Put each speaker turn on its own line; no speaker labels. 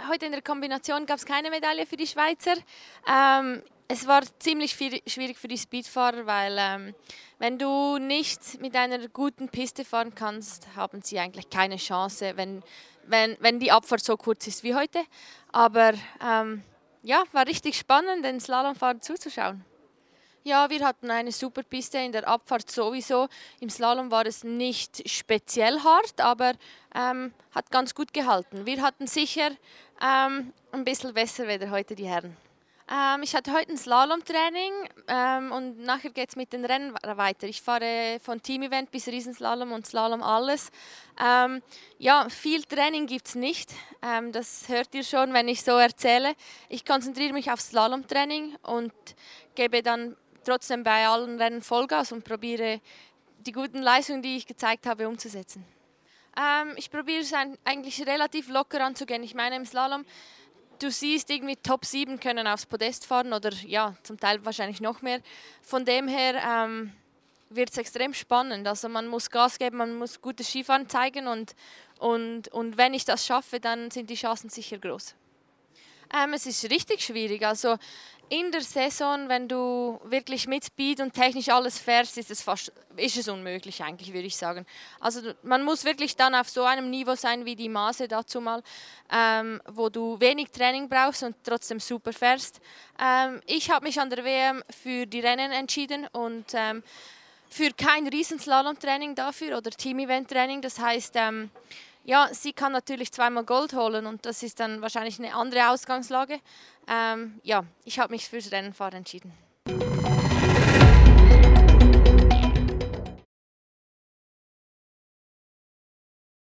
heute in der Kombination gab es keine Medaille für die Schweizer. Es war ziemlich schwierig für die Speedfahrer, weil wenn du nicht mit einer guten Piste fahren kannst, haben sie eigentlich keine Chance, wenn die Abfahrt so kurz ist wie heute. Aber ja, war richtig spannend, den Slalomfahren zuzuschauen. Ja, wir hatten eine super Piste in der Abfahrt sowieso. Im Slalom war es nicht speziell hart, aber hat ganz gut gehalten. Wir hatten sicher ein bisschen besser Wetter heute, die Herren. Ich hatte heute ein Slalomtraining und nachher geht es mit den Rennen weiter. Ich fahre von Team-Event bis Riesenslalom und Slalom alles. Ja, viel Training gibt es nicht. Das hört ihr schon, wenn ich so erzähle. Ich konzentriere mich auf Slalomtraining und gebe dann trotzdem bei allen Rennen Vollgas und probiere die guten Leistungen, die ich gezeigt habe, umzusetzen. Ich probiere es eigentlich relativ locker anzugehen. Ich meine, im Slalom, du siehst irgendwie Top 7 können aufs Podest fahren oder ja, zum Teil wahrscheinlich noch mehr. Von dem her wird es extrem spannend. Also man muss Gas geben, man muss gutes Skifahren zeigen und wenn ich das schaffe, dann sind die Chancen sicher groß. Es ist richtig schwierig. Also in der Saison, wenn du wirklich mit Speed und technisch alles fährst, ist es unmöglich eigentlich, würde ich sagen. Also man muss wirklich dann auf so einem Niveau sein wie die Maase dazu mal, wo du wenig Training brauchst und trotzdem super fährst. Ich habe mich an der WM für die Rennen entschieden und für kein Riesenslalom-Training dafür oder Team-Event-Training. Das heißt, ja, sie kann natürlich zweimal Gold holen und das ist dann wahrscheinlich eine andere Ausgangslage. Ja, ich habe mich fürs Rennenfahren entschieden.